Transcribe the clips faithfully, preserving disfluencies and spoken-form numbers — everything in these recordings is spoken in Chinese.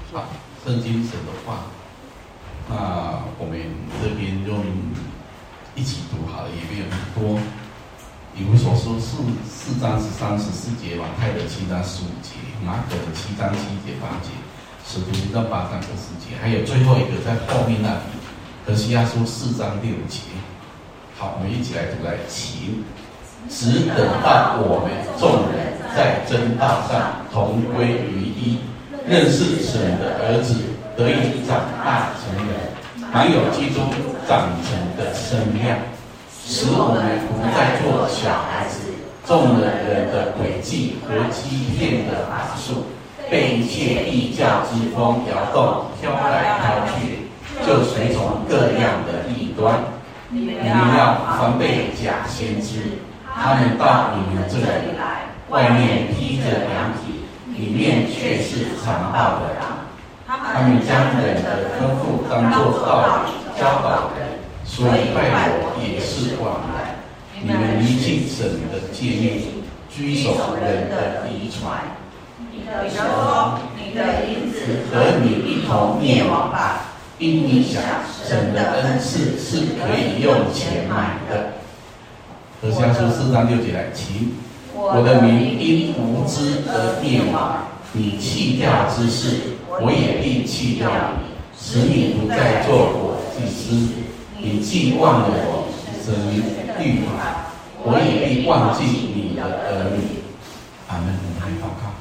好，圣经神的话，那我们这边用一起读好了，也没有很多。以弗所书四四章十三十四节，马太的七章十五节，马可的七章七节八节，使徒行传八章二十节，还有最后一个在后面那里，何西阿书四章六节。好，我们一起来读来，请。只等到我们众人在真道上同归于一，认识神的儿子，得以长大成人，满有基督长成的身量，使我们不再做小孩子，中了人的诡计和欺骗的法术，被一切异教之风摇动，飘来飘去，就随从各样的异端。你们要防备假先知，他们到你们这里来，外面披着羊皮，里面却是残暴的狼。他们将人的吩咐当作道理教导人，所以拜我也是枉然。你们离弃神的诫命，居守人的遗传。你的说，你的银子和你一同灭亡吧，因你想神的恩赐是可以用钱买的。何西阿书四章六节来，请我的民因无知而灭亡，你弃掉之事，我也必弃掉你，使你不再做我祭司。你既忘了我神律法，我也必忘记你的儿女。阿门。我们来祷告。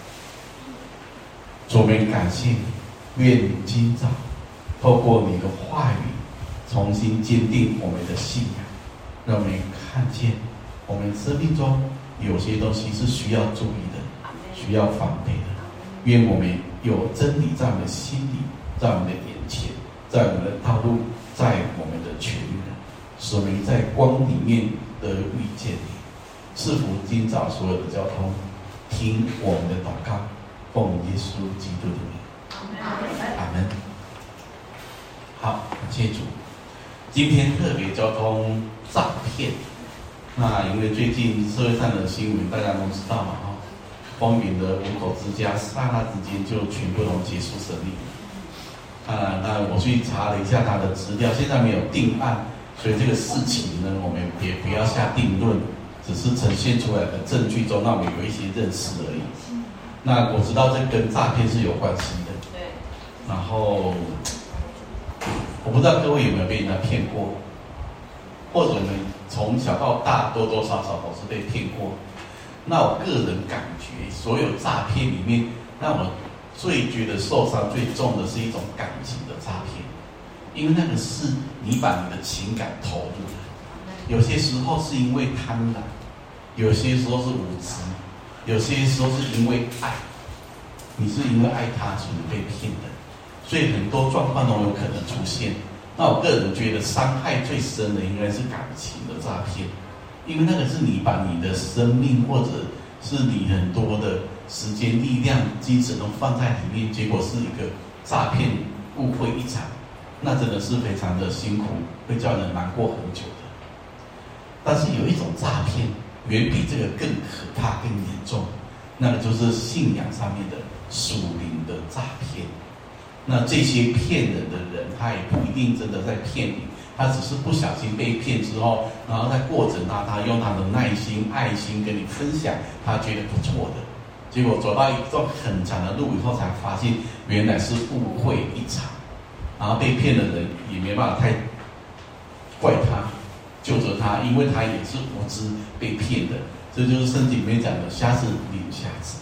主，我们感谢你，愿你今早透过你的话语，重新坚定我们的信仰，让我们看见我们生命中有些东西是需要注意的，需要防备的。愿我们有真理在我们的心里，在我们的眼前，在我们的道路，在我们的全人，使我们在光里面得遇见你。赐福今早所有的交通，听我们的祷告，奉耶稣基督的名，阿门。好，感谢主。今天特别交通诈骗，那因为最近社会上的新闻大家都知道嘛，哈，风云的五口之家刹那之间就全部都结束生命。啊，那我去查了一下他的资料，现在没有定案，所以这个事情呢，我们也不要下定论，只是呈现出来的证据中，让我们有一些认识而已。那我知道这跟诈骗是有关系的，对。然后我不知道各位有没有被人家骗过，或者呢从小到大多多少少都是被骗过。那我个人感觉，所有诈骗里面，让我最觉得受伤最重的是一种感情的诈骗，因为那个是你把你的情感投入了，有些时候是因为贪婪，有些时候是无知，有些时候是因为爱，你是因为爱他所以被骗的，所以很多状况都有可能出现。那我个人觉得伤害最深的应该是感情的诈骗，因为那个是你把你的生命或者是你很多的时间、力量、精神都放在里面，结果是一个诈骗，误会一场，那真的是非常的辛苦，会叫人难过很久的。但是有一种诈骗远比这个更可怕、更严重，那个就是信仰上面的属灵的诈骗。那这些骗人的人，他也不一定真的在骗你，他只是不小心被骗之后，然后在过程他他用他的耐心、爱心跟你分享，他觉得不错的，结果走到一段很长的路以后，才发现原来是误会一场，然后被骗的人也没办法太怪他、救责他，因为他也是无知被骗的。这就是圣经里面讲的瞎子领瞎子。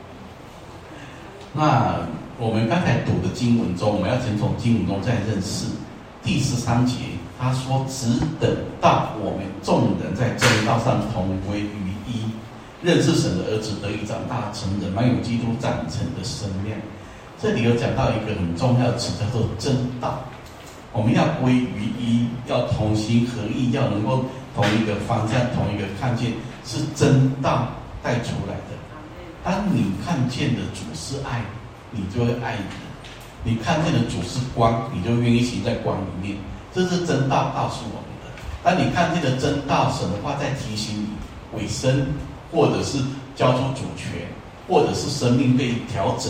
那我们刚才读的经文中，我们要先从经文中再认识第十三节，他说只等到我们众人在真道上同归于一，认识神的儿子，得以长大成人，满有基督长成的身量。这里有讲到一个很重要的词，叫做真道。我们要归于一，要同心合意，要能够同一个方向、同一个看见，是真道带出来的。当你看见的主是爱，你就会爱人；你看见的主是光，你就愿意行在光里面。这是真道告诉我们的。当你看见的真道，神的话在提醒你委身，或者是交出主权，或者是生命被调整，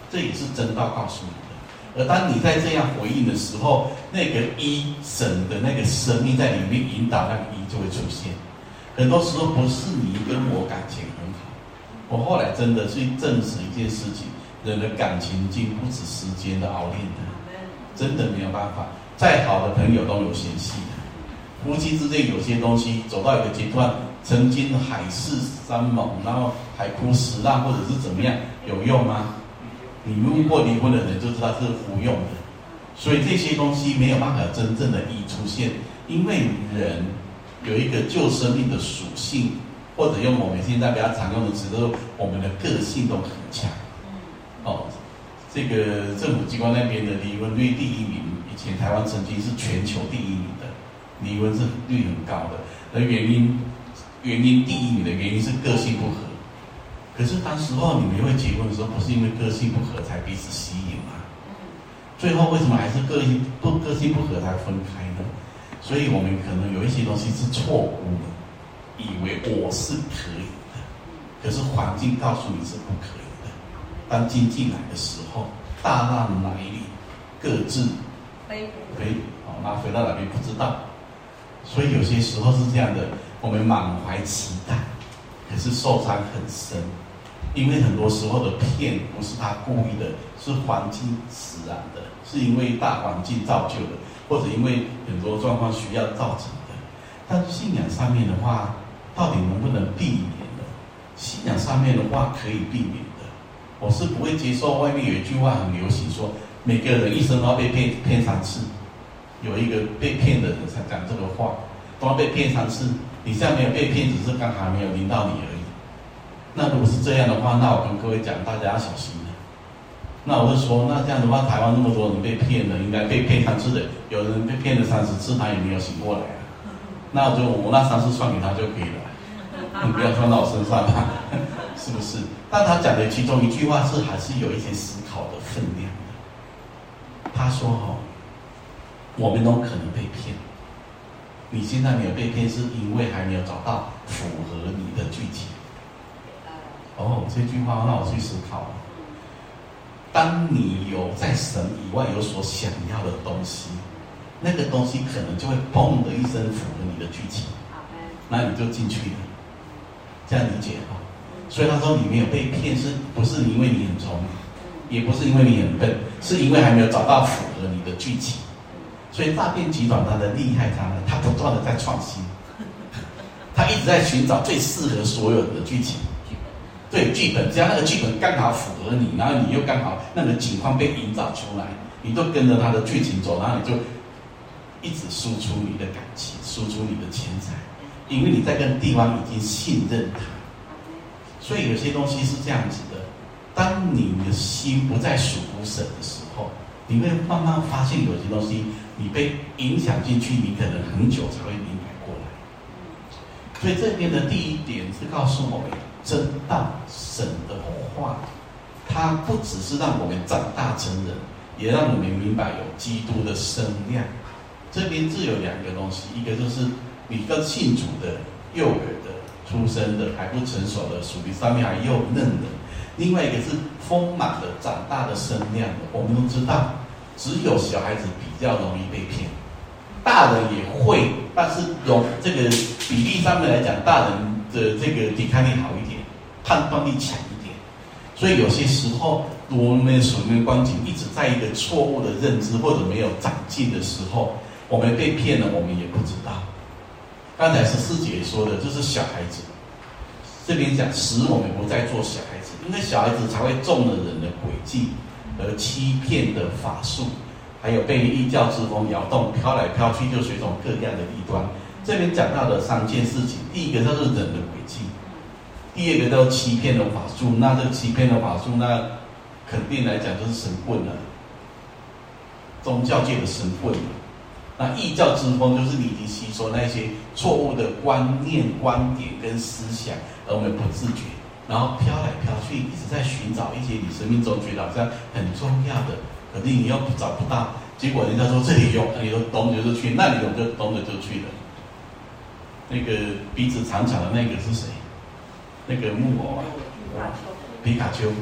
这也是真道告诉你的。而当你在这样回应的时候，那个一神的那个生命在里面引导，那个一就会出现。很多时候不是你跟我感情很好，我后来真的去证实一件事情，人的感情经不止时间的熬炼的，真的没有办法。再好的朋友都有嫌隙的，夫妻之间有些东西走到一个阶段，曾经海誓山盟，然后海枯石烂，或者是怎么样，有用吗？你如果离婚的人就知道是无用的。所以这些东西没有办法真正的意出现，因为人有一个救生命的属性，或者用我们现在比较常用的词，就是我们的个性都很强。哦，这个政府机关那边的离婚率第一名，以前台湾曾经是全球第一名的，离婚是率很高的。而原因，原因第一名的原因是个性不合。可是当时候你们会结婚的时候，不是因为个性不合才彼此吸引吗？最后为什么还是个性不个性不合才分开呢？所以我们可能有一些东西是错误的，以为我是可以的，可是环境告诉你是不可以的。当经济来的时候，大浪来临，各自飞飞，哦，那飞到哪边不知道。所以有些时候是这样的，我们满怀期待，可是受伤很深。因为很多时候的骗不是他故意的，是环境使然的，是因为大环境造就的，或者因为很多状况需要造成的。但是信仰上面的话，到底能不能避免呢？信仰上面的话可以避免的。我是不会接受外面有一句话很流行说，每个人一生都要被骗骗三次。有一个被骗的人才讲这个话，都要被骗三次。你现在没有被骗，只是刚好没有临到你而已。那如果是这样的话，那我跟各位讲，大家要小心了。那我就说，那这样的话，台湾那么多人被骗了，应该被骗三次的，有人被骗了三十次，他也没有醒过来啊。那我就我那三次算给他就可以了，你不要算到我身上啊，是不是？但他讲的其中一句话是还是有一些思考的分量的。他说：“哦，我们都可能被骗，你现在没有被骗，是因为还没有找到符合你的剧情。”哦，这句话让我去思考。当你有在神以外有所想要的东西，那个东西可能就会砰的一声符合你的剧情，那你就进去了。这样理解哈？所以他说你没有被骗，是不是因为你很聪明，也不是因为你很笨，是因为还没有找到符合你的剧情。所以诈骗集团它的厉害在哪？它不断的在创新，它一直在寻找最适合所有人的剧情。对，剧本，只要那个剧本刚好符合你，然后你又刚好那个情况被营造出来，你就跟着他的剧情走，然后你就一直输出你的感情，输出你的钱财，因为你在跟地方已经信任他。所以有些东西是这样子的，当你的心不再属乎神的时候，你会慢慢发现有些东西你被影响进去，你可能很久才会明白过来。所以这边的第一点是告诉我们，真道神的话，它不只是让我们长大成人，也让我们明白有基督的身量。这边只有两个东西，一个就是你跟信主的幼儿的出生的还不成熟的，属于上面还幼嫩的；另外一个是丰满的长大的身量的。我们都知道，只有小孩子比较容易被骗，大人也会，但是容这个比例上面来讲，大人的这个抵抗力好一点，判断力强一点。所以有些时候我们属灵的光景一直在一个错误的认知或者没有长进的时候，我们被骗了，我们也不知道。刚才十四节说的就是小孩子，这边讲使我们不再做小孩子，因为小孩子才会中了人的诡计和欺骗的法术，还有被异教之风摇动，飘来飘去，就随从各样的异端。这边讲到的三件事情，第一个就是人的诡计，第二个叫欺骗的法术。那这个欺骗的法术，那肯定来讲就是神棍了，宗教界的神棍了。那异教之风就是你已经吸收那些错误的观念、观点跟思想，而我们不自觉，然后飘来飘去，一直在寻找一些你生命中觉得好像很重要的，可是你又找不到，结果人家说这里有，你就懂着就去，那里有就懂着就去了。那个鼻子长长的那个是谁？那个木偶啊，皮卡丘。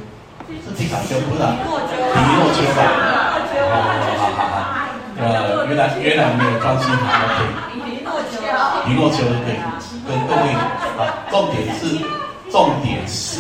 是皮卡丘不是？皮诺丘吧？哦，好好好。呃，原来原来没有专心好 ，OK。皮诺丘，皮诺丘对，跟各位啊，重点是重点是，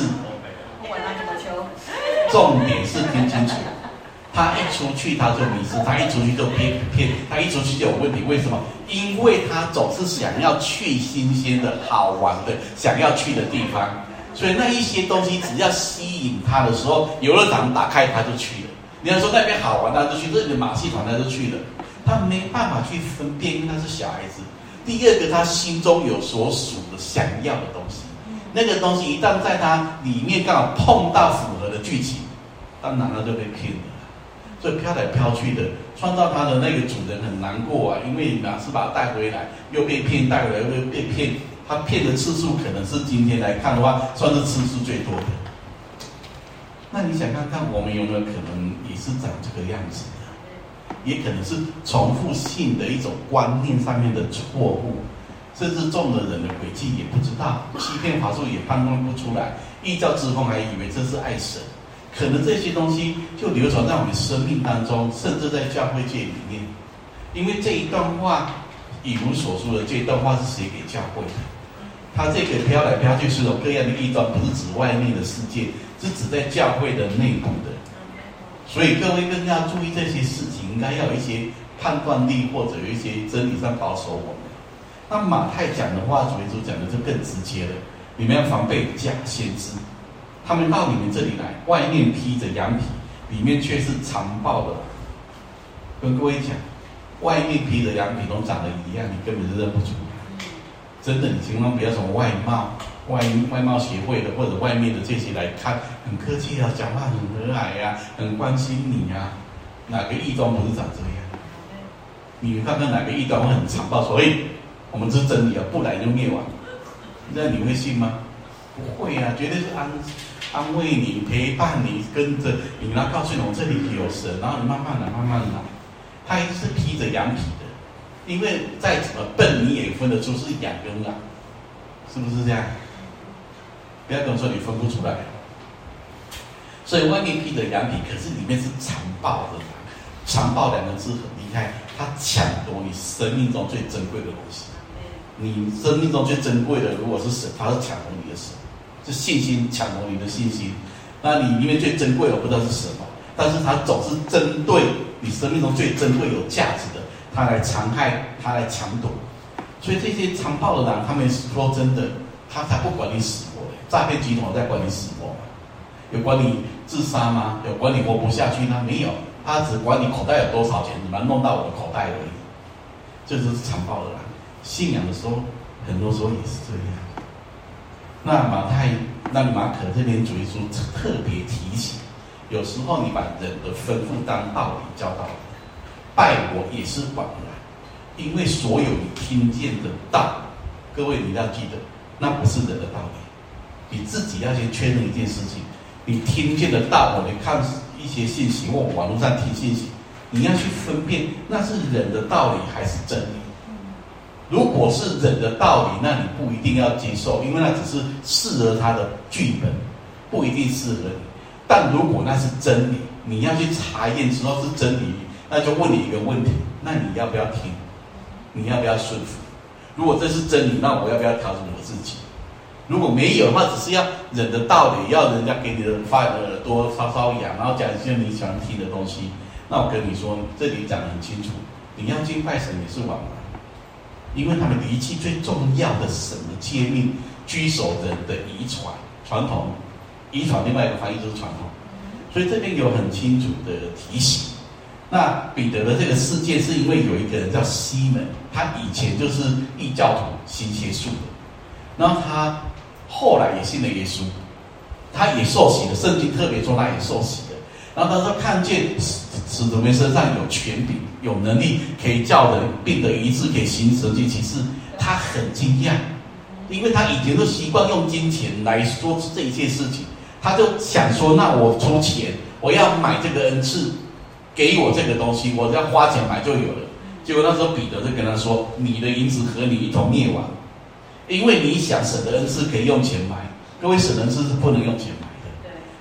重点是听清楚，他一出去他就迷失，他一出去就骗骗，他一出去就有问题。为什么？因为他总是想要去新鲜的好玩的，想要去的地方，所以那一些东西只要吸引他的时候，游乐场打开他就去了。你要说那边好玩，他就去；这里的马戏团他就去了。他没办法去分辨，因为他是小孩子。第二个，他心中有所属的想要的东西，那个东西一旦在他里面刚好碰到符合的剧情，当然他就被骗了。所以飘来飘去的，创造他的那个主人很难过啊，因为马是把他带回来，又被骗带回来，又被骗。他骗的次数可能是今天来看的话，算是次数最多的。那你想看看，我们有没有可能也是长这个样子的？也可能是重复性的一种观念上面的错误，甚至中了人的诡计也不知道，欺骗法术也判断不出来，异教之风还以为这是爱神。可能这些东西就流传在我们生命当中，甚至在教会界里面。因为这一段话，以如所说的这一段话是写给教会的。他这个飘来飘去，是有各样的异端，不是指外面的世界，是指在教会的内部的。所以各位更要注意这些事情，应该要有一些判断力，或者有一些真理上保守我们。那马太讲的话，主耶稣讲的就更直接了，你们要防备假先知。他们到你们这里来，外面披着羊皮，里面却是残暴的。跟各位讲，外面披着羊皮都长得一样，你根本就认不出来。真的，你千万不要从外貌、外外貌协会的或者外面的这些来看，很客气啊，讲话很和蔼呀、啊，很关心你呀、啊。哪个异端不是长这样？你们看看哪个异端会很残暴，所以我们是真理啊，不来就灭亡。那你会信吗？不会啊，绝对是安安慰你、陪伴你，跟着你，然后告诉你我这里有神，然后你慢慢来，慢慢来。他一定是披着羊皮的，因为再怎么笨你也分得出是羊跟狼，是不是这样？不要跟我说你分不出来。所以外面披着羊皮，可是里面是残暴的。残暴两个字很厉害，它抢夺你生命中最珍贵的东西。你生命中最珍贵的，如果是神，它是抢夺你的神，是信心抢夺你的信心。那你里面最珍贵的，我不知道是什么，但是它总是针对你生命中最珍贵、有价值的，它来残害，它来抢夺。所以这些残暴的人，他们说真的，他才不管你死活嘞。诈骗集团在管你死活吗？有管你自杀吗？有管你活不下去吗？没有，他只管你口袋有多少钱，你把它弄到我的口袋而已。这就是残暴的人。信仰的时候，很多时候也是这样。那马太、那马可这边主耶稣特别提醒，有时候你把人的吩咐当道理教导人，拜我也是枉然，因为所有你听见的道，各位你要记得，那不是人的道理，你自己要先确认一件事情，你听见的道，我你看一些信息或网络上听信息，你要去分辨那是人的道理还是真理。如果是人的道理，那你不一定要接受，因为那只是适合他的剧本，不一定适合你。但如果那是真理，你要去查验之后是真理，那就问你一个问题：那你要不要听？你要不要顺服？如果这是真理，那我要不要调整我自己？如果没有的话，只是要人的道理，要人家给你的发耳朵搔搔痒，然后讲一些你喜欢听的东西，那我跟你说，这里讲得很清楚，你要敬拜神也是枉然。因为他们离弃最重要的神的诫命，居守人的遗传传统，遗传另外一个翻译就是传统，所以这边有很清楚的提醒。那彼得的这个事件是因为有一个人叫西门，他以前就是异教徒行邪术的，然后他后来也信了耶稣，他也受洗了，圣经特别说他也受洗了。然后他说看见使徒们身上有权柄、有能力，可以叫人病得医治，可以行神迹奇事，他很惊讶，因为他以前都习惯用金钱来说这一切事情，他就想说：那我出钱，我要买这个恩赐，给我这个东西，我只要花钱买就有了。结果那时候彼得就跟他说：你的银子和你一同灭亡，因为你想神的恩赐可以用钱买，各位神的恩赐是不能用钱买的。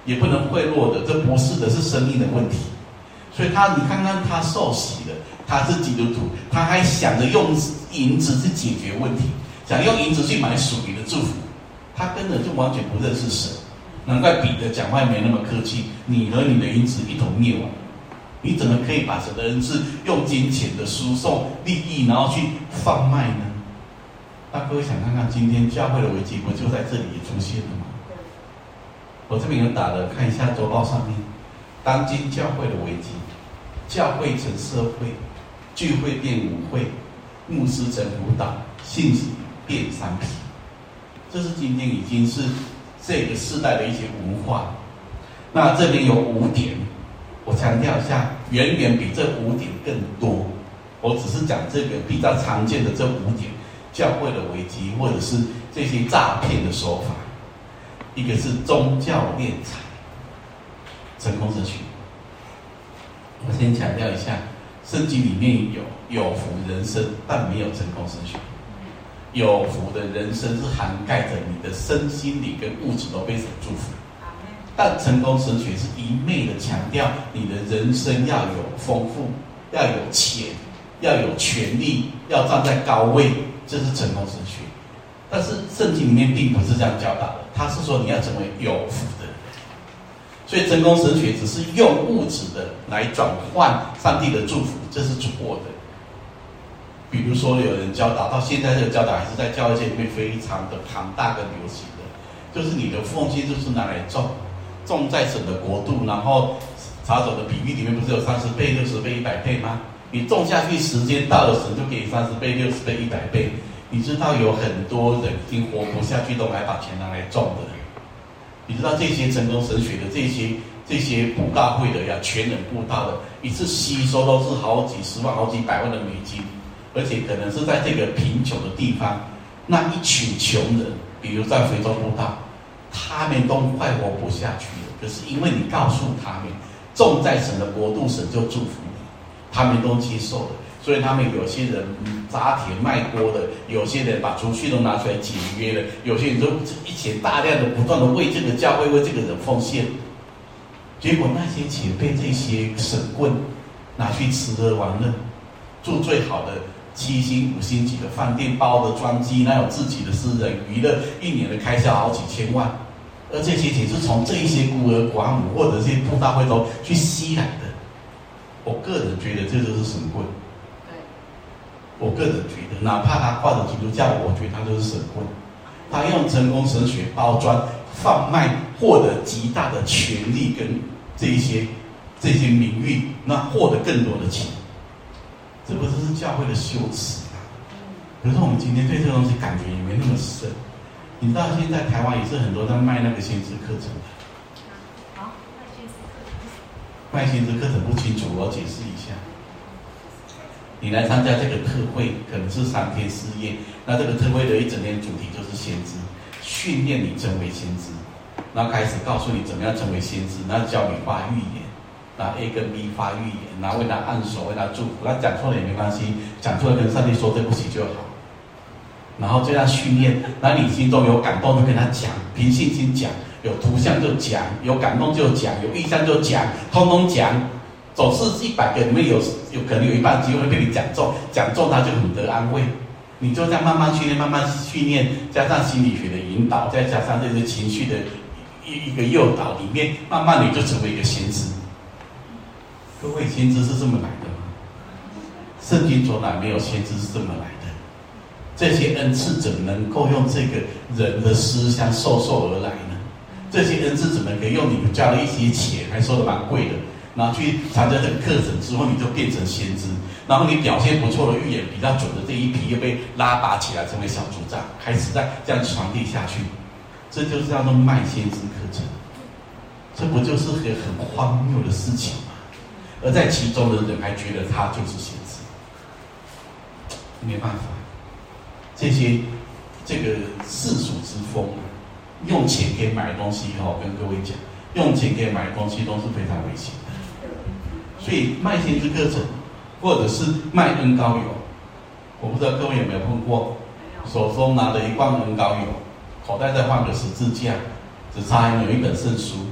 也不能贿赂的，这不是的，是生命的问题。所以他，你看看他受洗了，他是基督徒，他还想着用银子去解决问题，想用银子去买属灵的祝福，他根本就完全不认识神。难怪彼得讲话没那么客气，你和你的银子一同灭亡。你怎么可以把神的恩赐用金钱的输送利益，然后去贩卖呢？那各位想看看，今天教会的危机不就在这里也出现了吗？我这边有打了，看一下周报上面，当今教会的危机，教会成社会，聚会变舞会，牧师成舞蹈，信息变商品。这是今天已经是这个时代的一些文化。那这边有五点，我强调一下，远远比这五点更多。我只是讲这个比较常见的这五点，教会的危机，或者是这些诈骗的手法。一个是宗教敛财，成功神学。我先强调一下，圣经里面有有福人生，但没有成功神学。有福的人生是涵盖着你的身心灵跟物质都被神祝福，但成功神学是一昧的强调你的人生要有丰富，要有钱，要有权利，要站在高位，这是成功神学。但是圣经里面并不是这样教导的，他是说你要成为有福的人。所以成功神学只是用物质的来转换上帝的祝福，这是错的。比如说有人教导，到现在这个教导还是在教会界里面非常的庞大跟流行的，就是你的奉献就是拿来种，种在神的国度，然后查走的比喻里面不是有三十倍、六十倍、一百倍吗？你种下去，时间到了，神就给三十倍、六十倍、一百倍。你知道有很多人已经活不下去，都来把钱拿来种的。你知道这些成功神学的这些这些布道会的呀，全人布道的，一次吸收都是好几十万、好几百万的美金。而且可能是在这个贫穷的地方，那一群穷人，比如在非洲布道，他们都快活不下去了。可是因为你告诉他们，种在神的国度，神就祝福你，他们都接受了。所以他们有些人砸铁卖锅的，有些人把储蓄都拿出来解约了，有些人就一起大量的不断的为这个教会、为这个人奉献。结果那些钱被这些神棍拿去吃喝玩乐，住最好的七星五星级的饭店，包的专机，那有自己的私人娱乐，一年的开销好几千万，而这些钱是从这一些孤儿寡母或者这些布道会中去吸来的。我个人觉得这就是神棍。我个人觉得，哪怕他挂着基督教，我觉得他就是神棍。他用成功神学包装、贩卖，获得极大的权利跟这一些这些名誉，那获得更多的钱。这不是教会的羞耻啊！可是我们今天对这个东西感觉也没那么深。你知道现在台湾也是很多在卖那个先知课程的。好，卖先知课程不清楚，我要解释一下。你来参加这个特会，可能是三天四夜。那这个特会的一整天主题就是先知，训练你成为先知，然后开始告诉你怎么样成为先知，然后教你发预言，然后 A 跟 B 发预言，然后为他按手，为他祝福。他讲错了也没关系，讲错了跟上帝说对不起就好。然后这样训练，然后你心中有感动就跟他讲，凭信心讲，有图像就讲，有感动就讲，有意象就讲，通通讲。总是一百个里面有有可能有一半机会被你讲中，讲中他就很得安慰。你就这样慢慢训练，慢慢训练，加上心理学的引导，再加上这些情绪的一一个诱导里面，慢慢你就成为一个先知。各位，先知是这么来的吗？圣经从来没有先知是这么来的。这些恩赐怎么能够用这个人的思想授受而来呢？这些恩赐怎么可以用你们交了一些钱，还收的蛮贵的？然后去参加这个课程之后，你就变成先知，然后你表现不错的预言比较准的这一批又被拉拔起来成为小组长，开始在这样传递下去，这就是叫做卖先知课程。这不就是个很荒谬的事情吗？而在其中的人还觉得他就是先知，没办法，这些这个世俗之风，用钱可以买东西哈，我跟各位讲，用钱可以买东西都是非常危险的。所以卖先知课程，或者是卖恩膏油，我不知道各位有没有碰过，手中拿着一罐恩膏油，口袋再放个十字架，只差有一本圣书，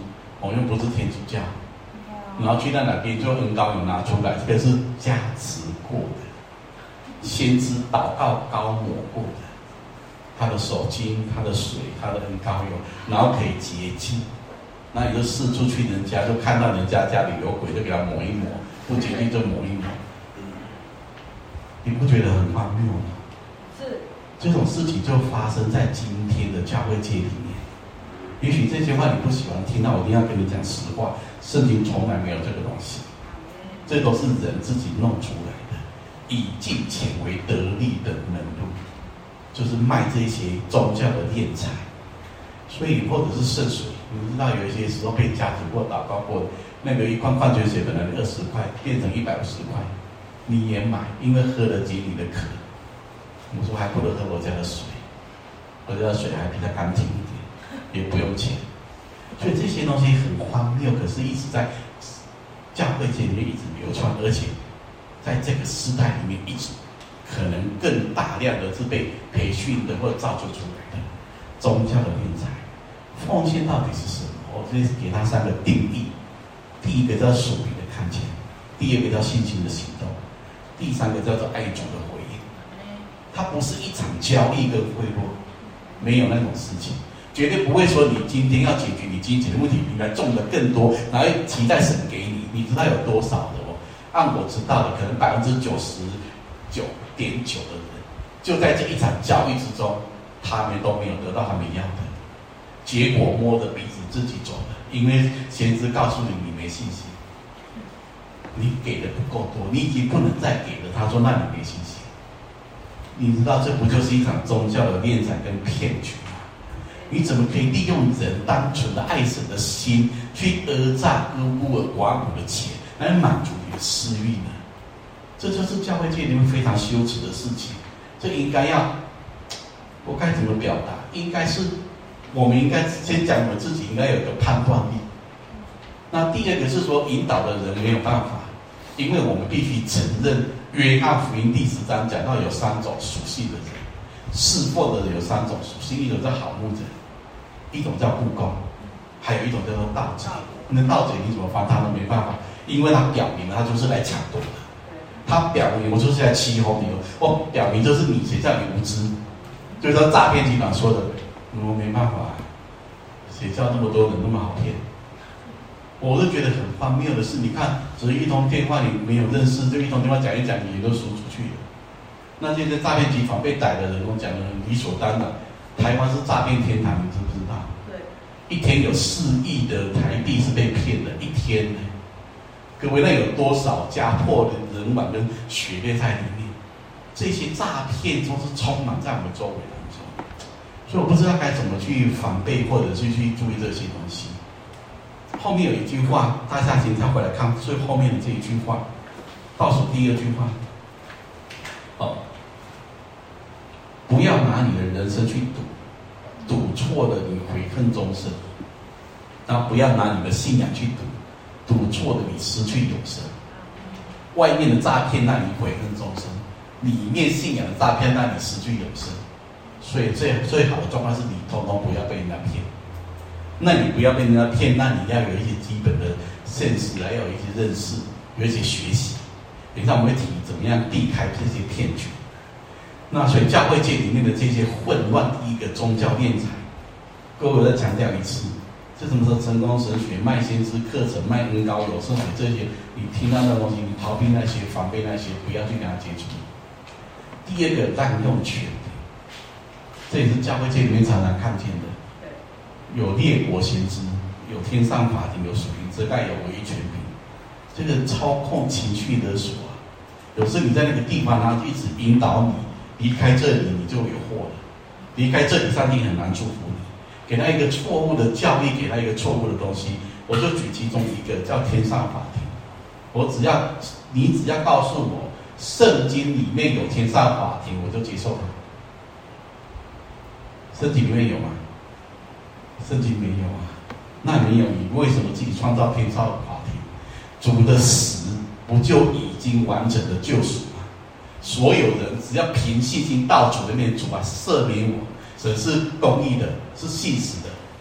我们又不是天主教，然后去到哪边就恩膏油拿出来，这个是加持过的，先知祷告膏抹过的，他的手巾、他的水、他的恩膏油，然后可以洁净。那你就试出去，人家就看到人家家里有鬼，就给他抹一抹，不洁净就抹一抹。你不觉得很荒谬吗？是，这种事情就发生在今天的教会界里面。也许这些话你不喜欢听，那我一定要跟你讲实话，圣经从来没有这个东西，这都是人自己弄出来的，以金钱为得利的门路，就是卖这些宗教的敛财。所以或者是圣水，你知道有一些时候被加持过、祷告过的，那个一罐矿泉水本来二十块变成一百五十块，你也买，因为喝得解你的渴。我说还不如喝我家的水，我家的水还比较干净一点，也不用钱。所以这些东西很荒谬，可是一直在教会界里面一直流传，而且在这个时代里面一直可能更大量的是被培训的或者造就出来的宗教的敛财。奉献到底是什么？我这给他三个定义。第一个叫属灵的看见，第二个叫信心的行动，第三个叫做爱主的回应。它不是一场交易跟贿赂，没有那种事情，绝对不会说你今天要解决你金钱的问题，你来种的更多，然后期待神给你。你知道有多少的哦？按我知道的，可能百分之九十九点九的人，就在这一场交易之中，他们都没有得到他们要的。结果摸着鼻子自己走了，因为先知告诉你你没信心，你给的不够多，你已经不能再给了。他说那你没信心，你知道这不就是一场宗教的敛财跟骗局吗？你怎么可以利用人单纯的爱神的心去讹诈孤儿寡母的钱来满足你的私欲呢？这就是教会界里面非常羞耻的事情。这应该要，我该怎么表达？应该是我们应该先讲我们自己应该有一个判断力。那第二个是说引导的人没有办法，因为我们必须承认约翰福音第十章讲到有三种属性的人，侍奉的人有三种属性，一种叫好牧人，一种叫雇工，还有一种叫做盗贼。那盗贼你怎么防他都没办法，因为他表明他就是来抢夺的，他表明我就是来欺哄你，我表明就是你，谁叫你无知？就是说诈骗集团说的，我没办法，谁叫那么多人那么好骗？我都觉得很荒谬的是，你看，只是一通电话，你没有认识，就一通电话讲一讲，你也都输出去了。那这些诈骗集团被逮的人，我讲的理所当然。台湾是诈骗天堂，你知不知道？对，一天有四亿的台币是被骗的，一天呢。各位，那有多少家破的人亡跟血泪在里面？这些诈骗都是充满在我们周围当中，所以我不知道该怎么去防备，或者是去注意这些东西。后面有一句话，大家请他回来看最后面的这一句话，倒数第二句话，哦，不要拿你的人生去赌，赌错了你悔恨终生；那不要拿你的信仰去赌，赌错了你失去永生。外面的诈骗让你悔恨终生，里面信仰的诈骗让你失去永生。所以最最好的状况是你通通不要被人家骗。那你不要被人家骗，那你要有一些基本的现实，还有一些认识，有一些学习。等一下我们会提怎么样避开这些骗局。那所以教会界里面的这些混乱，第一个宗教敛财，各位我再强调一次，这什么是成功神学、卖先知课程、卖恩膏有圣水这些，你听到的东西，你逃避那些、防备那些，不要去跟他接触。第二个滥用权柄，这也是教会界里面常常看见的。有列国先知，有天上法庭，有属灵遮盖，有唯一权柄。这个操控情绪勒索啊，有时你在那个地方，他就一直引导你离开这里，你就有祸了。离开这里，上帝很难祝福你。给他一个错误的教义，给他一个错误的东西。我就举其中一个叫天上法庭。我只要你只要告诉我，圣经里面有天上法庭，我就接受它。圣经里面有吗？圣经没有啊，那没有，你为什么自己创造天上法庭？主的死不就已经完整的救赎吗？所有人只要凭信心到主的面，主啊赦免我，神是公义的，是信实的，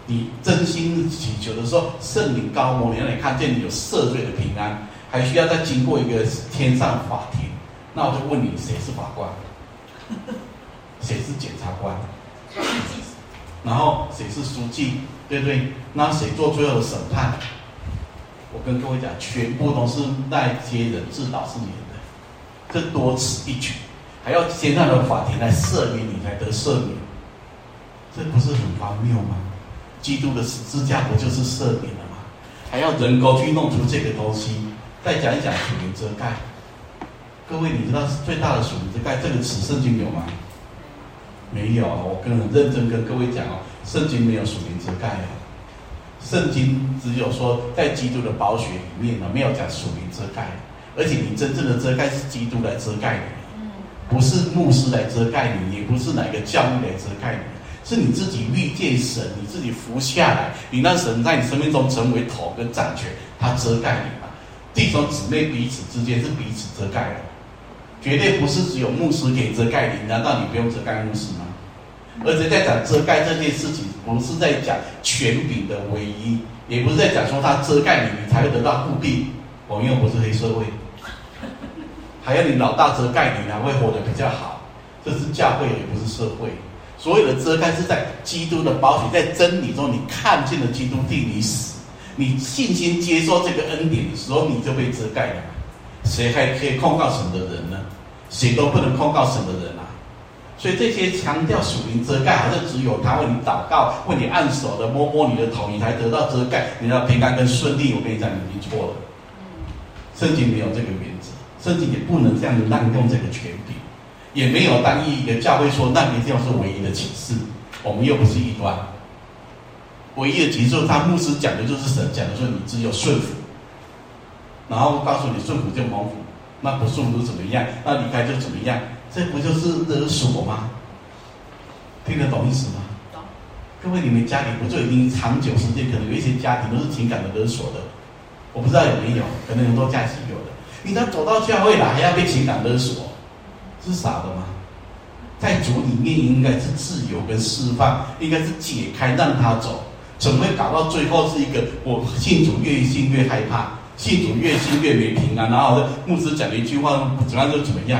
你真心祈求的时候，圣灵高摩，你让你看见你有赦罪的平安，还需要再经过一个天上法庭。那我就问你，谁是法官？谁是检察官？然后谁是书记？对不对？那谁做最后的审判？我跟各位讲，全部都是那些人自导自演的，这多此一举，还要天上的法庭来赦免你才得赦免，这不是很荒谬吗？基督的十字架不就是赦免了吗？还要人工去弄出这个东西。再讲一讲属灵遮盖，各位你知道最大的属灵遮盖这个词圣经有吗？没有，我跟很认真跟各位讲哦，圣经没有属灵遮盖哦。圣经只有说在基督的宝血里面呢，没有讲属灵遮盖，而且你真正的遮盖是基督来遮盖你，不是牧师来遮盖你，也不是哪个教育来遮盖你，是你自己遇见神，你自己服下来，你让神在你生命中成为头跟掌权，他遮盖你嘛。弟兄姊妹彼此之间是彼此遮盖的，绝对不是只有牧师可以遮盖你，难道你不用遮盖牧师吗？而且在讲遮盖这件事情，不是在讲权柄的唯一，也不是在讲说他遮盖你，你才会得到护庇。我们又不是黑社会，还要你老大遮盖你，才会活得比较好。这是教会，也不是社会。所有的遮盖是在基督的宝血，在真理中，你看见了基督替你死，你信心接受这个恩典的时候，你就被遮盖了。谁还可以控告神的人呢？谁都不能控告神的人啊！所以这些强调属灵遮盖，好像只有他为你祷告、为你按手的、摸摸你的头，你才得到遮盖，你要平安跟顺利。我跟你讲，你已经错了。圣经没有这个原则，圣经也不能这样子滥用这个权柄，也没有单一一个教会说那一定要是唯一的启示。我们又不是异端，唯一的启示，他牧师讲的就是神讲的，说你只有顺服，然后告诉你顺服就蒙福，那不顺服怎么样？那离开就怎么样？这不就是勒索吗？听得懂意思吗？懂。各位，你们家里不就已经长久时间，可能有一些家庭都是情感的勒索的，我不知道有没有，可能很多家庭有的。你要走到教会来，还要被情感勒索，是傻的吗？在主里面应该是自由跟释放，应该是解开让他走，怎么会搞到最后是一个我信主越信越害怕，信主越信越没平安，然后牧师讲了一句话，怎么样就怎么样。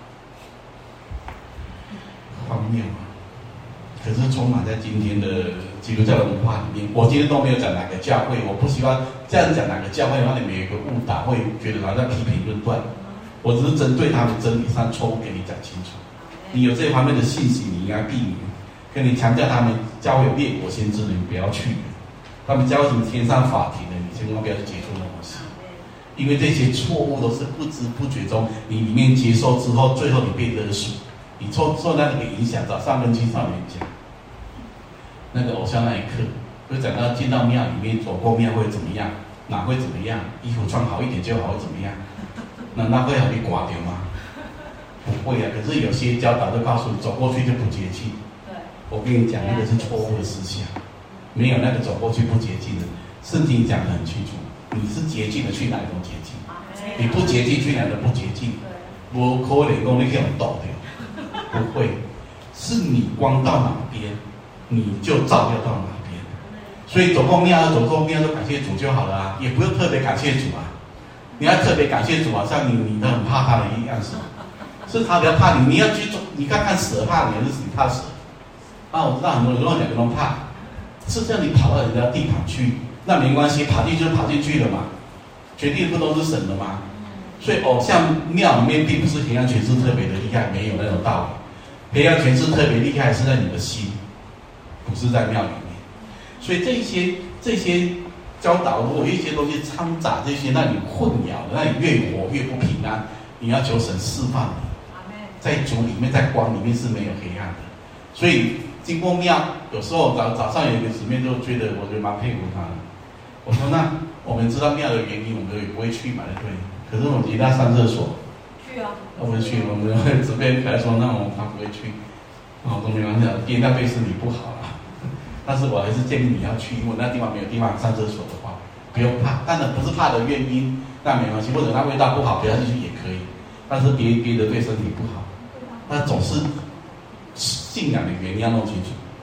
荒谬啊！可是充满在今天的基督教文化里面。我今天都没有讲哪个教会，我不希望这样讲哪个教会，让你们有一个误导，会觉得好像批评论断。我只是针对他们真理上错误给你讲清楚。你有这方面的信息，你应该避免。跟你强调他们教会有列国先知的，你不要去。他们教什么天上法庭的，你千万不要去接触那东西。因为这些错误都是不知不觉中，你里面接受之后，最后你被勒索。你受受那个影响，找上跟青少年讲，那个偶像那一刻，会讲到进到庙里面，走过庙会怎么样？哪会怎么样？衣服穿好一点就好，会怎么样？那那会好被刮掉吗？不会啊。可是有些教导就告诉你，走过去就不洁净。我跟你讲，那个是错误的思想，没有那个走过去不洁净的。圣经讲得很清楚，你是洁净的去哪种洁净？你不洁净去哪种不洁净？我可能讲你去用倒掉。不会，是你光到哪边，你就照耀到哪边。所以走过庙，走过庙就感谢主就好了啊，也不用特别感谢主啊。你要特别感谢主，好像你你都很怕他的一样是，是他比较怕你。你要去做，你看看蛇怕你，还是你怕蛇？啊，我知道很多人都两个都怕，是叫你跑到人家地盘去，那没关系，跑进去就跑进去了嘛，权力不都是神的吗？所以偶像庙里面并不是黑暗权势特别的厉害，没有那种道理。黑暗权势特别厉害是在你的心，不是在庙里面。所以这些这些教导，如果有一些东西掺杂这些，让你混淆，让你越活越不平安，你要求神释放你。在主里面，在光里面是没有黑暗的。所以经过庙，有时候早早上有一个姊妹就觉得，我觉得蛮佩服她的。我说那我们知道庙的原因，我们也不会去嘛，对不对？可是我们一定要上厕所。去啊！那我们去，我们这边来说，那我们他不会去。我说没关系，因为那对身体不好啦。但是我还是建议你要去，因为那地方没有地方上厕所的话，不用怕。当然不是怕的原因，那没关系，或者那味道不好，不要进去也可以。但是别别的对身体不好，那总是信仰的原因要弄清楚。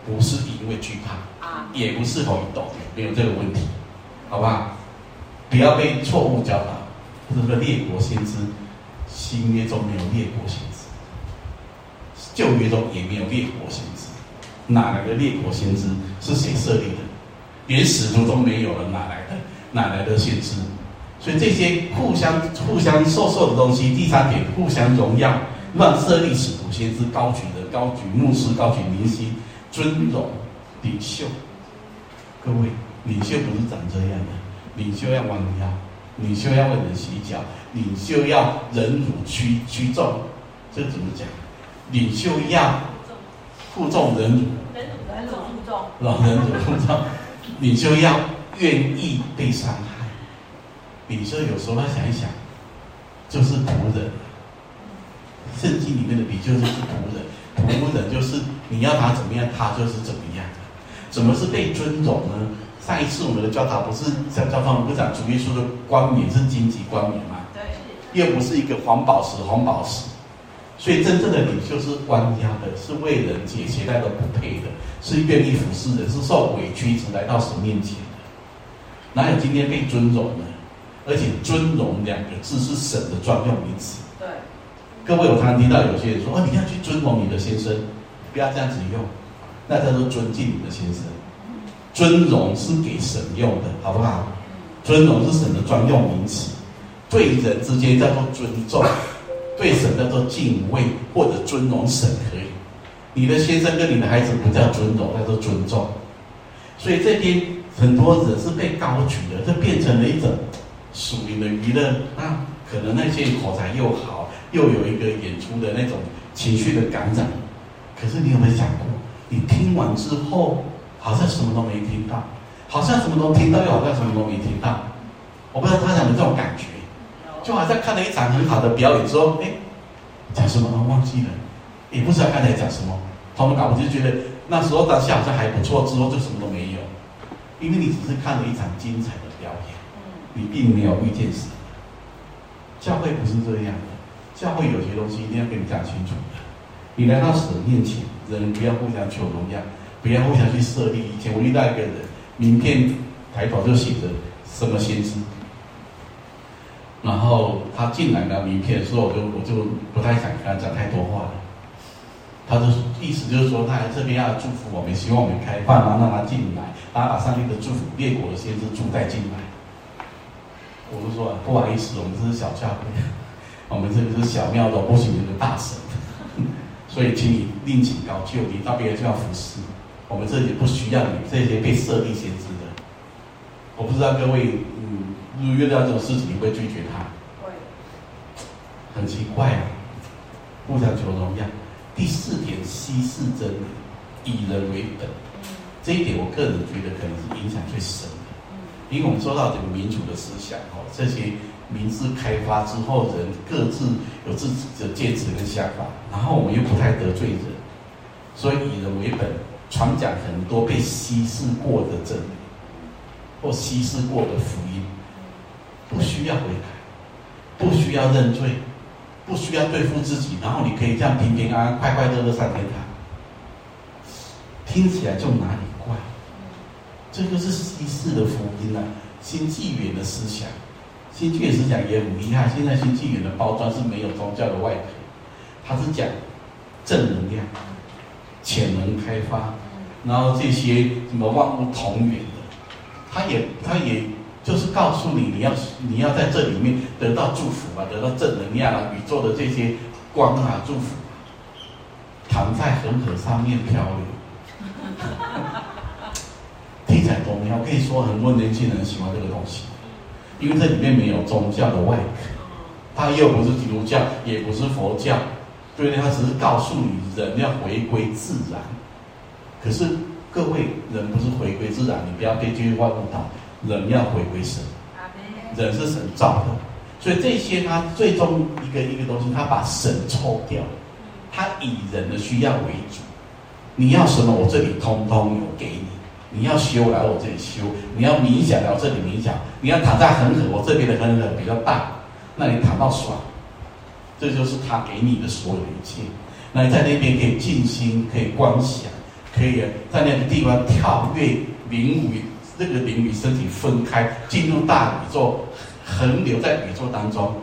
不是因为惧怕，也不是否懂，没有这个问题，好不好？不要被错误教导。这个列国先知，新约中没有列国先知，旧约中也没有列国先知，哪来的列国先知？是谁设立的？连使徒都没有了，哪来的？哪来的先知？所以这些互相互相授受的东西，第三点，互相荣耀，乱设立使徒先知，高举人，高举牧师，高举明星，尊荣领袖。各位，领袖不是长这样的，领袖要弯腰，领袖要为人洗脚，领袖要忍辱屈屈重。这怎么讲？领袖要负重忍辱， 忍辱忍辱负重， 老忍辱负重。领袖要愿意被伤害。领袖有时候要想一想，就是仆人。圣经里面的领袖就是仆人，仆人就是你要他怎么样，他就是怎么样。怎么是被尊荣呢？上一次我们的教导不是在教堂，我们讲主耶稣的冠冕是荆棘冠冕吗？对，又不是一个黄宝石，红宝石。所以真正的领袖是弯腰的，是为人解鞋带都不配的，是愿意服侍人，是受委屈只来到神面前的。哪有今天被尊荣呢？而且尊荣两个字是神的专用名词。对，各位，我常常听到有些人说：“哦，你要去尊荣你的先生，不要这样子用。”那叫做尊敬你的先生。尊荣是给神用的，好不好？尊荣是神的专用名词，对人之间叫做尊重，对神叫做敬畏或者尊荣神可以。你的先生跟你的孩子不叫尊荣，叫做尊重。所以这边很多人是被高举的，这变成了一种属灵的娱乐。那可能那些口才又好，又有一个演出的那种情绪的感染。可是你有没有想过？你听完之后，好像什么都没听到，好像什么都听到，又好像什么都没听到。我不知道他有没有这种感觉，就好像看了一场很好的表演之后，哎，讲什么都忘记了，也不知道刚才讲什么。他们搞不就觉得那时候当下好像还不错，之后就什么都没有，因为你只是看了一场精彩的表演，你并没有遇见神。教会不是这样的，教会有些东西一定要跟你讲清楚的。你来到神面前，人不要互相求荣耀，不要互相去设立。以前我遇到一个人，名片抬头就写着什么先知，然后他进来拿名片的时候，我就我就不太想跟他讲太多话了。他的意思就是说，他来这边要祝福我们，希望我们开放，然后让他进来，然后把上帝的祝福、列国的先知祝带进来。我就说不好意思，我们这是小教会，我们这个是小庙的，不行那个大神。所以，请你另请高就，你到别人就要服侍。我们这里不需要你这些被设立先知的。我不知道各位，嗯，如果遇到这种事情，你会拒绝他？会。很奇怪啊，互相求荣耀。第四点，稀释真理，以人为本。这一点，我个人觉得可能是影响最深的，因为我们说到这个民主的思想哦，这些。民智开发之后，人各自有自己的见识跟想法，然后我们又不太得罪人，所以以人为本，传讲很多被稀释过的真理，或稀释过的福音，不需要悔改，不需要认罪，不需要对付自己，然后你可以这样平平安安、快快乐乐上天堂，听起来就哪里怪？这个是稀释的福音啊，新纪元的思想。新纪元思想也很厉害，现在新纪元的包装是没有宗教的外壳，它是讲正能量、潜能开发，然后这些什么万物同源的，它也它也就是告诉你，你要你要在这里面得到祝福啊，得到正能量啊，宇宙的这些光啊祝福，躺在恒河上面漂流，听起来多美好！我可以说很多年轻人喜欢这个东西。因为这里面没有宗教的外壳，它又不是基督教，也不是佛教，对不对？它只是告诉你人要回归自然。可是各位，人不是回归自然，你不要被这句话误导，人要回归神，人是神造的，所以这些它最终一个一个东西，它把神抽掉，它以人的需要为主。你要什么，我这里通通有给你。你要修来我这里修，你要冥想来我这里冥想，你要躺在恒河，我这边的恒河比较大，那你躺到爽，这就是他给你的所有一切。那你在那边可以静心，可以观想， 可以在那个地方跳跃，灵与这个灵与身体分开，进入大宇宙，横流在宇宙当中，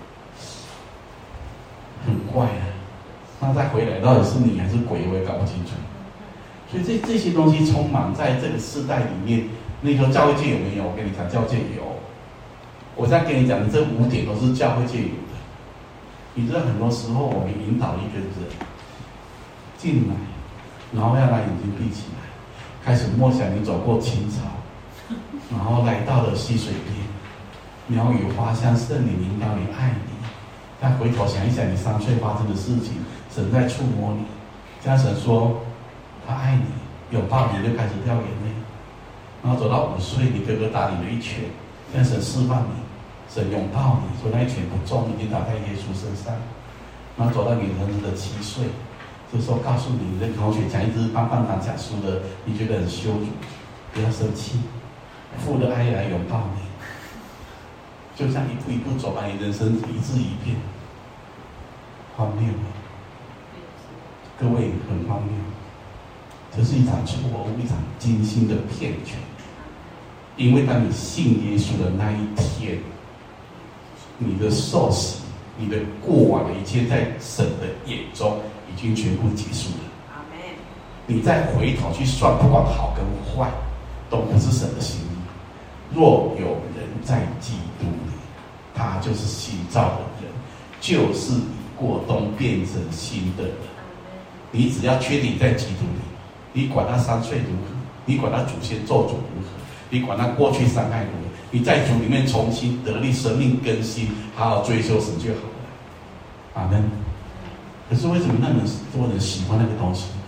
很怪啊。那再回来，到底是你还是鬼，我也搞不清楚。所以这这些东西充满在这个时代里面。那个教会界有没有？我跟你讲，教会界有。我在跟你讲的这五点都是教会界有的。你知道，很多时候我们引导一个人进来，然后要把眼睛闭起来，开始默想你走过青草，然后来到了溪水边，鸟语花香，圣灵引导你，爱你。再回头想一想你三岁发生的事情，神在触摸你，这样神说他爱你，拥抱你就开始掉眼泪。然后走到五岁，你哥哥打你了一拳，这样神释放你，神拥抱你，说那一拳不重，已经打在耶稣身上。然后走到你儿子的七岁，这时候告诉你，你的同学讲一支棒棒糖讲输了，你觉得很羞辱，不要生气，父的爱来拥抱你，就像一步一步走，把你人生一字一变，荒谬吗？各位很荒谬，这是一场错误，一场精心的骗局。因为当你信耶稣的那一天，你的受洗，你的过往的一切，在神的眼中已经全部结束了。你再回头去算，不管好跟坏，都不是神的心意。若有人在基督里，他就是新造的人，旧事已过，都变成新的人。你只要确定在基督里，你管他三岁如何，你管他祖先咒诅如何，你管他过去伤害如何，你在主里面重新得力，生命更新，好好追求神就好了。阿门。可是为什么那么多人喜欢那个东西呢？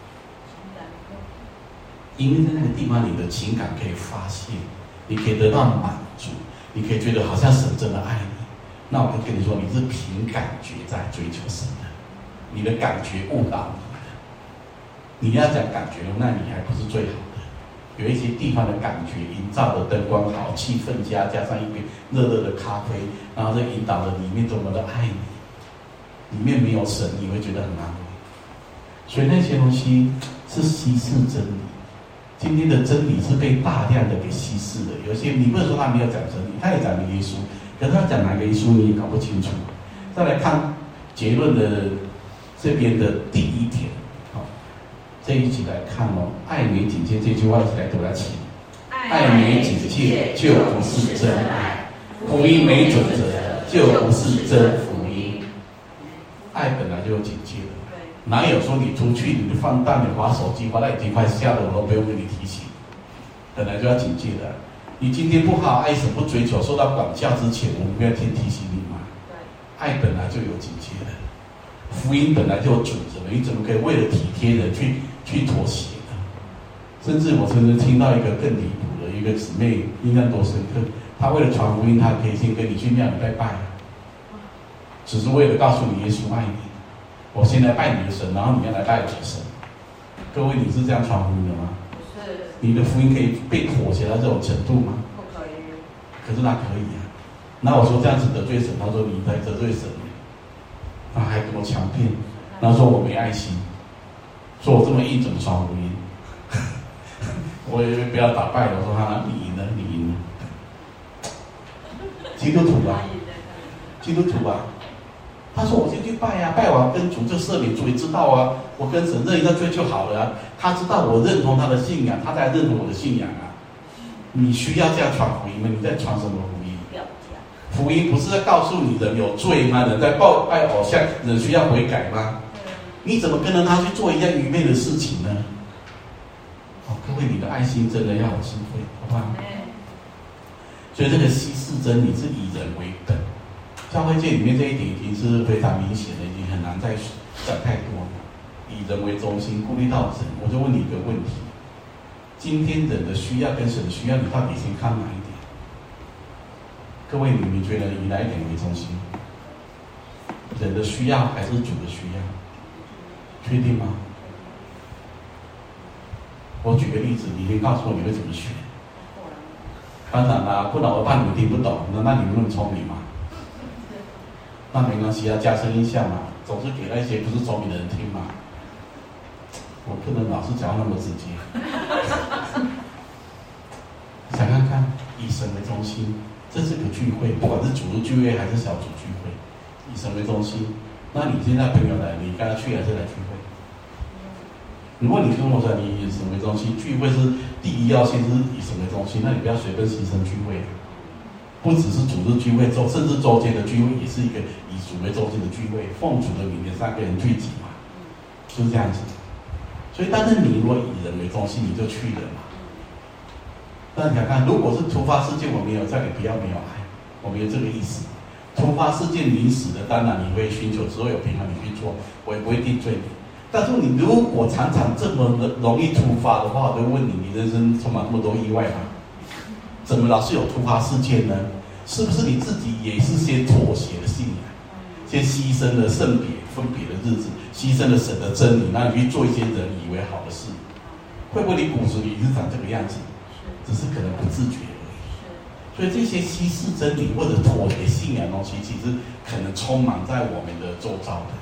因为在那个地方，你的情感可以发泄，你可以得到满足，你可以觉得好像神真的爱你。那我就跟你说，你是凭感觉在追求神的，你的感觉误导你了。你要讲感觉，那你还不是最好的。有一些地方的感觉，营造的灯光好，气氛佳，加上一杯热热的咖啡，然后这引导的里面多么的爱你，里面没有神，你会觉得很安慰。所以那些东西是稀释真理。今天的真理是被大量的给稀释的。有些你不能说他没有讲真理，他也讲了耶稣，可是他讲哪个耶稣你也搞不清楚。再来看结论的这边的第一点，好，这一起来看哦。爱没警戒这句话一起来读下去。爱没警戒就不是真爱，福音没准则就不是真福音。爱本来就有警戒的。哪有说你出去你放荡，你滑手机滑到已经快瞎了，我都不用跟你提醒，本来就要警戒的。你今天不好爱神不追求，受到管教之前，我们不要先提醒你吗？爱本来就有警戒的，福音本来就有准则的，你怎么可以为了体贴人去去妥协呢？甚至我曾经听到一个更离谱的一个姊妹，印象多深刻，她为了传福音，她可以先跟你去庙里拜拜，只是为了告诉你耶稣爱你。我先来拜你的神，然后你要来拜我的神。各位，你是这样传福音的吗？不是。你的福音可以被妥协到这种程度吗？不可以。可是那可以啊。那我说这样子得罪神，他说你在得罪神，他还跟我强辩，然后说我没爱心，说我这么硬怎么传福音？我也不要打败了，我说他你赢了，你赢了。基督徒啊，基督徒啊。他说：“我先去拜啊，拜完跟主就赦免，主也知道啊，我跟神认一下罪就好了啊。他知道我认同他的信仰，他才认同我的信仰啊。你需要这样传福音吗？你在传什么福音？福音不是在告诉你人有罪吗？人在拜拜偶像，人需要悔改吗？你怎么跟着他去做一样愚昧的事情呢？哦，各位，你的爱心真的要有智慧，好不好？所以这个稀释真理是以人为本。”教会界里面这一点已经是非常明显的，已经很难再讲太多了。以人为中心，顾虑到人，我就问你一个问题：今天人的需要跟神的需要，你到底先看哪一点？各位，你们觉得以哪一点为中心？人的需要还是主的需要？确定吗？我举个例子，你先告诉我你会怎么选。当然啦，不然我怕你们听不懂，那那你们那么聪明吗？那没关系啊，加深印象嘛，总是给那些不是聪明的人听嘛。 我不能老是讲那么直接。想看看以神为中心，这是个聚会，不管是主日聚会还是小组聚会，以神为中心。那你现在朋友来，你跟他去还是来聚会？如果你跟我说你以神为中心，聚会是第一要先是以神为中心，那你不要随便牺牲聚会。不只是主日聚会，周甚至周间的聚会也是一个以主为中心的聚会，奉主的名的三个人聚集嘛，就是这样子。所以，但是你如果以人为中心，你就去了嘛。那你想看，如果是突发事件，我没有叫你不要没有爱，我没有这个意思。突发事件临时的，当然你会寻求之后有平衡，你去做，我也不会定罪你。但是你如果常常这么容易突发的话，我就问你，你人生充满那么多意外吗？怎么老是有突发事件呢？是不是你自己也是先妥协的信仰，先牺牲了圣别分别的日子，牺牲了神的真理，那你去做一些人以为好的事？会不会你骨子里是长这个样子？只是可能不自觉而已。所以这些稀释真理或者妥协信仰的东西，其实可能充满在我们的周遭的。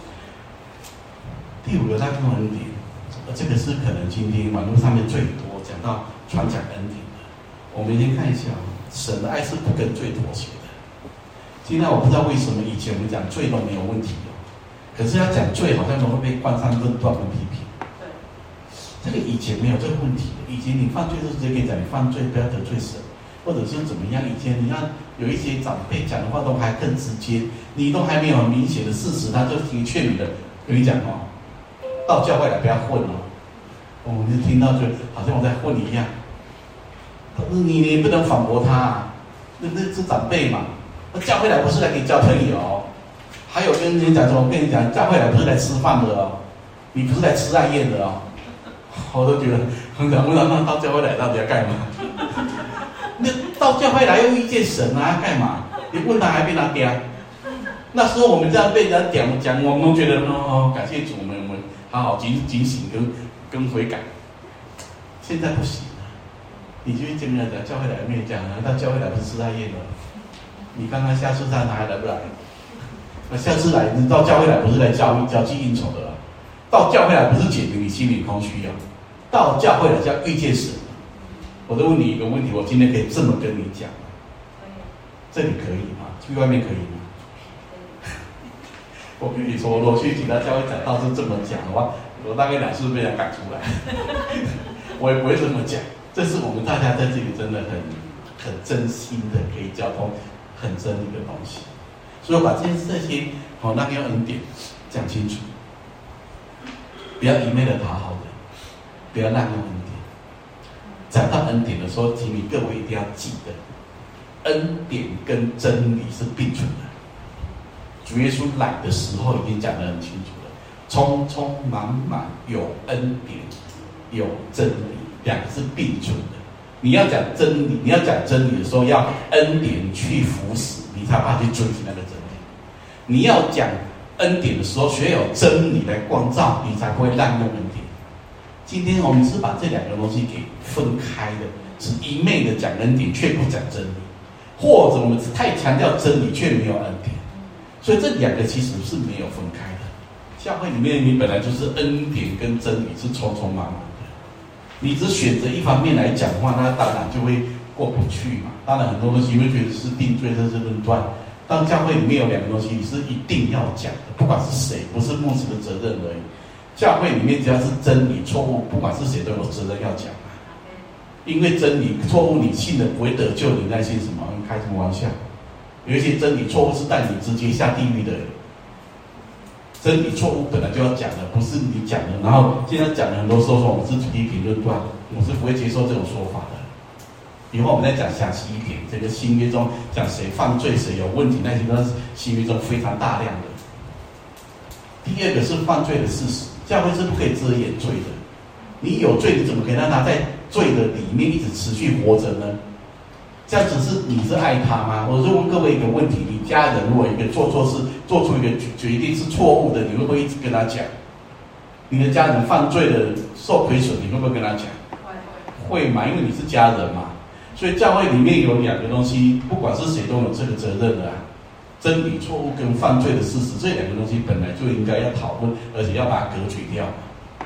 第五个大众恩典，这个是可能今天网络上面最多讲到传讲恩典的。我们先看一下，神的爱是不跟罪妥协的。今天我不知道为什么以前我们讲罪都没有问题哦，可是要讲罪好像都会被冠上论断跟批评。对，这个以前没有这个问题的。以前你犯罪就直接跟你讲，你犯罪不要得罪神，或者是怎么样。以前你要有一些长辈讲的话都还更直接，你都还没有很明显的事实，他就听劝你的，跟你讲哦，到教会来不要混哦。哦，你就听到就好像我在混一样。你你不能反驳他、啊，那那是长辈嘛。那教会来不是来给你交朋友、哦，还有跟你讲说，我跟你讲，教会来不是来吃饭的哦，你不是来吃爱宴的哦。我都觉得很想问他，那到教会来到底要干嘛？那到教会来又遇见神啊，要干嘛？你问他还被他刁。那时候我们这样被人家讲讲，我们都觉得哦，感谢主，我们我们好好警警醒跟跟悔改。现在不行。你就跟人家讲教会来没有讲啊？到教会来不是吃爱宴的，你看看下次他还来不来？那下次来，你到教会来不是来交交际应酬的、啊，到教会来不是解决你心里空虚啊，到教会来叫遇见神。我就问你一个问题，我今天可以这么跟你讲吗？这里可以吗？去外面可以吗？我跟你说，我去其他教会讲道是这么讲的话，我大概两次被人赶出来，我也不会这么讲。这是我们大家在这里真的很很真心的可以交通很真理的东西，所以我把这些这些好那个恩典讲清楚，不要一昧的讨好人，不要滥用恩典。讲到恩典的时候，请你各位一定要记得，恩典跟真理是并存的。主耶稣来的时候已经讲得很清楚了，匆匆忙忙有恩典，有真理。两个是并存的。你要讲真理，你要讲真理的时候，要恩典去扶持，你才把它去遵循那个真理。你要讲恩典的时候，学有真理来光照，你才不会滥用恩典。今天我们是把这两个东西给分开的，是一昧的讲恩典，却不讲真理，或者我们太强调真理，却没有恩典。所以这两个其实是没有分开的。教会里面，你本来就是恩典跟真理是匆匆忙忙。你只选择一方面来讲话，那当然就会过不去嘛。当然很多东西会觉得是定罪，这是论断。当教会里面有两个东西，你是一定要讲的，不管是谁，不是牧师的责任而已。教会里面只要是真理错误，不管是谁都有责任要讲啊。因为真理错误，你信的不会得救，你在信什么？你开什么玩笑？有一些真理错误是带你直接下地狱的。真理错误本来就要讲的，不是你讲的。然后现在讲的很多时候说我们是批评论断，我是不会接受这种说法的。以后我们再讲详细一点，这个新约中讲谁犯罪谁有问题，那些都是新约中非常大量的。第二个是犯罪的事实，教会是不可以遮掩罪的。你有罪，你怎么可以让他在罪的里面一直持续活着呢？这样子是你是爱他吗？我就问各位一个问题：你家人如果一个做错事，做出一个决定是错误的，你会不会一直跟他讲？你的家人犯罪了，受亏损，你会不会跟他讲？会会嘛，因为你是家人嘛。所以教会里面有两个东西，不管是谁都有这个责任的啊。真理错误跟犯罪的事实，这两个东西本来就应该要讨论，而且要把它隔绝掉。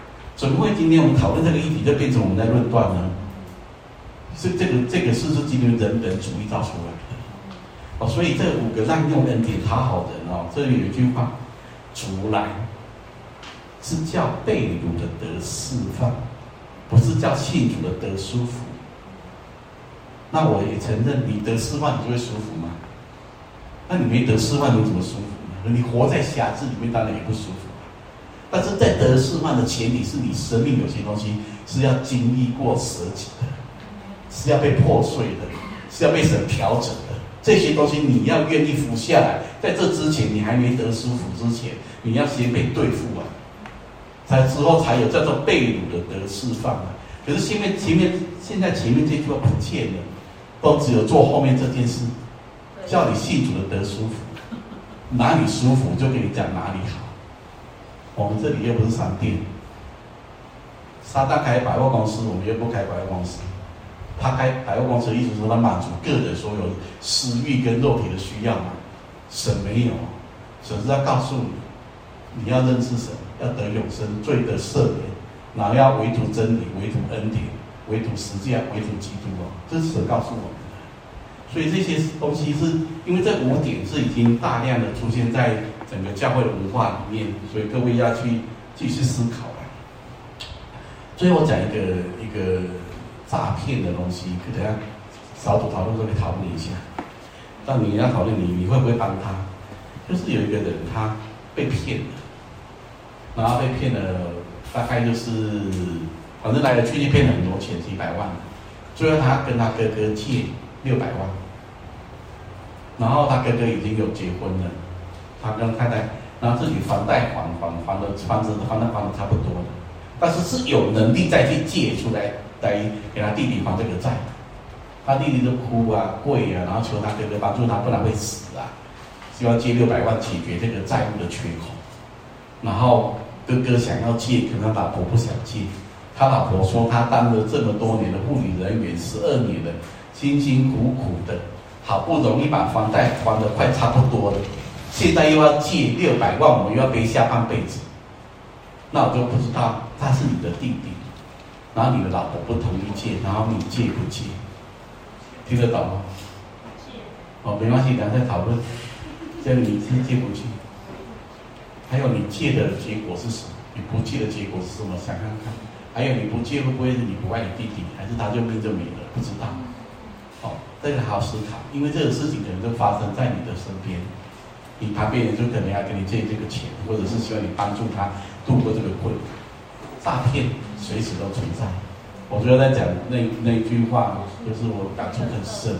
怎么会今天我们讨论这个议题，就变成我们在论断呢？是这个这个是是今天人本主义造出来的哦，所以这五个滥用恩典讨好人哦，这里有一句话，主来是叫被掳的得释放，不是叫信主的得舒服。那我也承认，你得释放，你就会舒服吗？那你没得释放，你怎么舒服呢？你活在辖制里面，当然也不舒服。但是在得释放的前提是你生命有些东西是要经历过舍己的，是要被破碎的，是要被神调整的。这些东西你要愿意服下来，在这之前你还没得舒服之前，你要先被对付啊，才之后才有叫做被掳的得释放啊。可是前面前面现在前面这句话不见了，都只有做后面这件事，叫你信主的得舒服，哪里舒服就跟你讲哪里好。我们这里又不是商店，撒旦开百货公司，我们又不开百货公司。他开百货公司的意思是他满足个人所有私欲跟肉体的需要嘛？神没有，神是要告诉你，你要认识神，要得永生，罪得赦免，然后要唯独真理，唯独恩典，唯独十字架，唯独基督哦，这是神告诉我们的。所以这些东西是因为这五点是已经大量的出现在整个教会的文化里面，所以各位要去继续思考啊。最后我讲一个一个诈骗的东西，等一下小组讨论都可以讨论一下。但你要讨论你你会不会帮他？就是有一个人他被骗了，然后被骗了大概就是反正来了去去骗了很多钱，几百万，最后他跟他哥哥借六百万，然后他哥哥已经有结婚了，他跟太太，然后自己房贷还还还的房子还的还的差不多了，但是是有能力再去借出来来给他弟弟还这个债，他弟弟就哭啊跪啊，然后求他哥哥帮助他，不然会死啊，希望借六百万解决这个债务的缺口，然后哥哥想要借，可能他老婆不想借，他老婆说他当了这么多年的护理人员，十二年了。辛辛苦苦的，好不容易把房贷还得快差不多了，现在又要借六百万，我们又要背下半辈子。那我就不知道他是你的弟弟，然后你的老婆不同意借，然后你借不借？听得懂吗？哦，没关系，等下再讨论。这你是借不借？还有你借的结果是什么？你不借的结果是什么？想看看。还有你不借会不会是你不爱你弟弟，还是他就命就没了？不知道。哦，这个好好思考，因为这个事情可能就发生在你的身边，你旁边人就可能要跟你借这个钱，或者是希望你帮助他度过这个困难。诈骗随时都存在。我觉得在讲那那句话，就是我感触很深，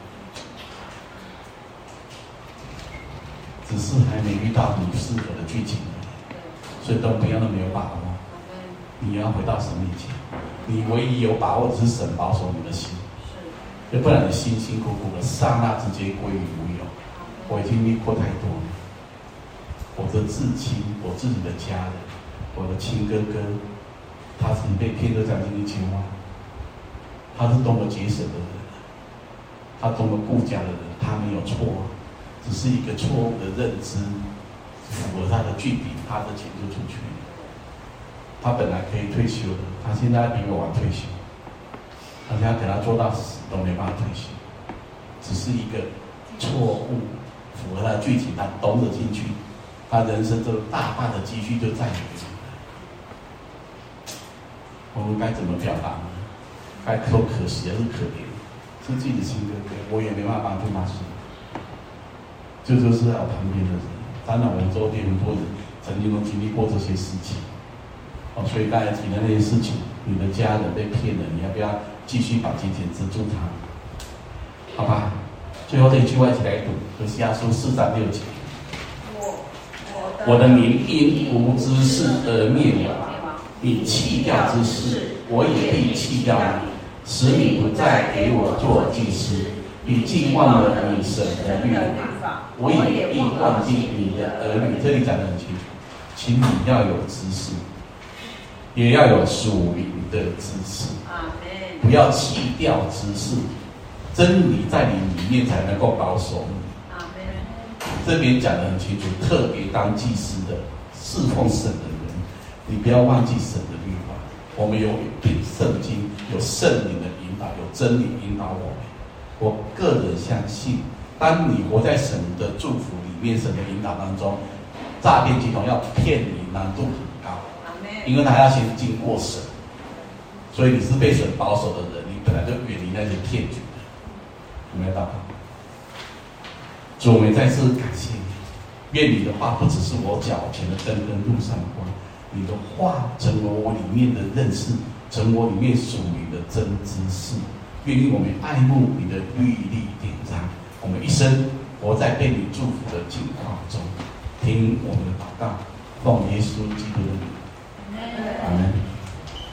只是还没遇到你适合的剧情而已，所以都不要那么有把握。你要回到神面前，你唯一有把握只是神保守你的心。要不然你辛辛苦苦的刹那之间归于无有。我已经历过太多了，我的至亲，我自己的家人，我的亲哥哥，他曾被骗了将近一千万。他是多么节省的人，他多么顾家的人，他没有错，只是一个错误的认知，符合他的剧本，他的钱就出去了。他本来可以退休的，他现在比我晚退休。大家给他做到死都没办法退休，只是一个错误，符合他的剧情，他懂得进去，他人生这大半的积蓄就在里面。我们该怎么表达呢？该说可惜还是可怜？是自己的亲哥哥，我也没办法帮助他什么。这就是在我旁边的人，当然我们周边很多人曾经都经历过这些事情。哦，所以刚才提的那些事情，你的家人被骗了，你要不要继续把金钱资助他？好吧，最后这一句话一起来读，何西阿书四章六节。我我的民因无知识而灭亡，你弃掉之事，我也必弃掉你，使你不再给我做祭司。你既忘了你神的律法，我也必忘记你的儿女。这里讲得很清楚，请你要有知识。也要有属灵的知识，不要弃掉知识，真理在你里面才能够保守你。这边讲得很清楚，特别当祭司的侍奉神的人，你不要忘记神的律法， 我们有对圣经、有圣灵的引导，有真理引导我们。我个人相信，当你活在神的祝福里面、神的引导当中，诈骗集团要骗你难度很高，因为他要先经过神，所以你是被神保守的人，你本来就远离那些骗局的。有没有祷告？主，我们再次感谢你，愿你的话不只是我脚前的灯跟路上的光，你的话成为我里面的认识，成为我里面属灵的真知识。愿意我们爱慕你的律例典章，我们一生活在被你祝福的境况中。听我们的祷告，奉耶稣基督的名，阿门。